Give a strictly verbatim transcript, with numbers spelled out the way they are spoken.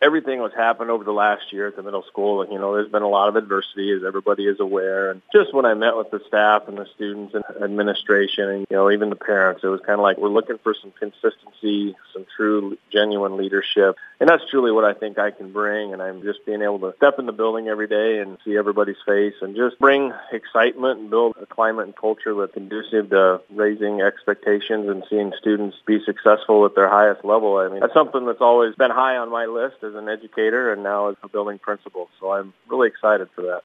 everything was happened over the last year at the middle school. You know, there's been a lot of adversity, as everybody is aware. And just when I met with the staff and the students and administration and, you know, even the parents, it was kind of like we're looking for some consistency, some true, genuine leadership. And that's truly what I think I can bring. And I'm just being able to step in the building every day and see everybody's face and just bring excitement and build a climate and culture that's conducive to raising expectations and seeing students be successful at their highest level. I mean, that's something that's always been high on my list as an educator and now as a building principal. So I'm really excited for that.